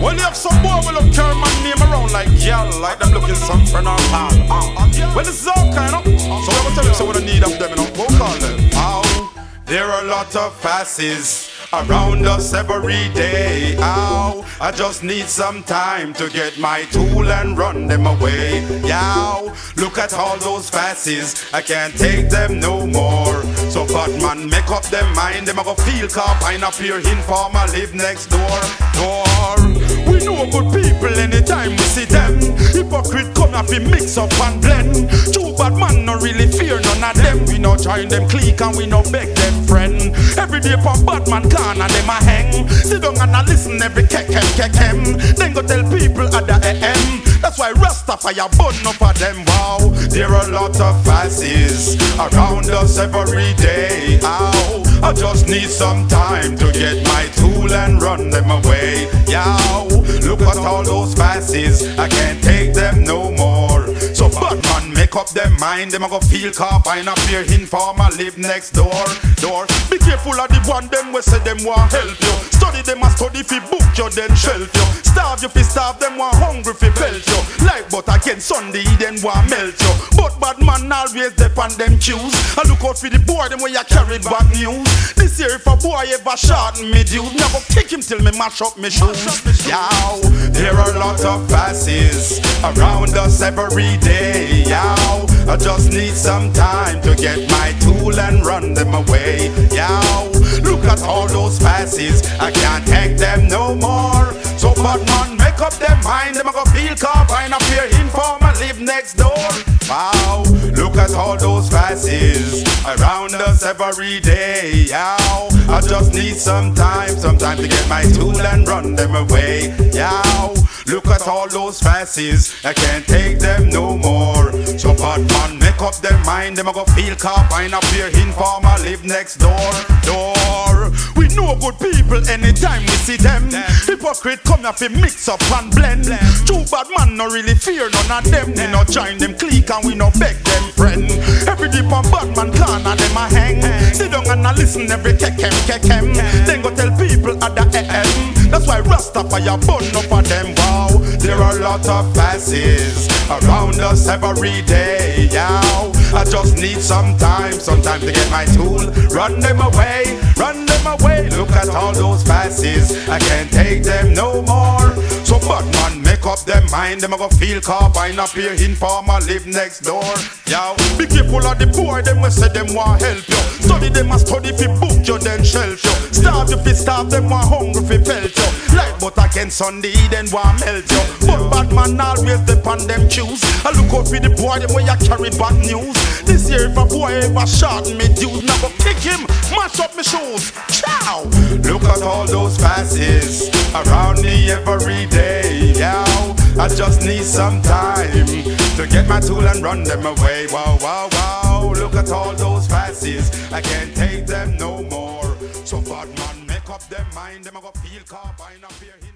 Well, you have some boy will up carry my name around like y'all, like them looking some friend or pal. Well, this is all kind of. So I'm gonna tell you so what I need of them, you know. Go call them. Ow, there are a lot of faces around us every day. Ow, I just need some time to get my tool and run them away. Yow, look at all those faces, I can't take them no more. So bad man, make up them mind, them a go feel car pine up here in farmer live next door. We know good people anytime we see them. Hypocrite come up and mix up and blend. True bad man no really fear none of them. We no join them clique and we no beg them friend. Every day for bad man can and them a hang. Sit down and a listen every kekem. Then go tell people at the AM. That's why Rastafari burn up of them. Wow, there are a lot of faces around us every day. Ow, I just need some time to get my tool and run them away. Yow, look at all those faces, I can't take them no more. So bad man, make up them mind, them a go feel car pine up here in farmer live next door. Be careful of the one them we say them want help you. Study them a study fi book you then shelf you. Starve you fi starve them want hungry fi pelt you. Like but again Sunday then want melt you. But bad man always depend them choose. I look out for the boy them where you carried bad news. This year if a boy ever shorten me dude, me a go kick him till me mash up me shoes. Yow, there are a lot of faces around us every day. Yow, I just need some time to get my tool and run them away. Yow, look at all those faces, I can't take them no more. So bad man, make up them mind, them a go feel car pine up here in farmer live next door. Wow, look at all those faces around us every day. Yow, I just need some time to get my tool and run them away. Yow, look at all those faces, I can't take them no more. So bad man, make up them mind, them a go feel car pine up here in farmer live next door. We know good people anytime we see them. Hypocrite come up and mix up and blend. True bad man no really fear none of them. We no join them clique and we no beg them friend. Every day on bad man can and them a hang. Sit down and a listen every kekem. Then go tell people at the AM. That's why Rastafari burn up of them. Wow, there are a lot of faces around us every day. Yow, I just need some time to get my tool, run them away. Look at all those faces, I can't take them no more. So bad man, make up them mind, them a go feel car pine up here in farmer live next door. Yow, be careful of the boy, them we say them want help you. Study them a study fi book you then shelf you. Starve you fi starve, them want hungry fi pelt you. Like but again Sunday then want melt you. But bad man always depend them choose. I look out for the boy, them where you carry bad news. This year if a boy ever shorten me dude, now go kick him, mash up me shoes. Ciao. Look at all those faces around me every day. Yow, I just need some time to get my tool and run them away. Wow, look at all those faces, I can't take them no more. So bad man, make up them mind, them a go feel car pine up here.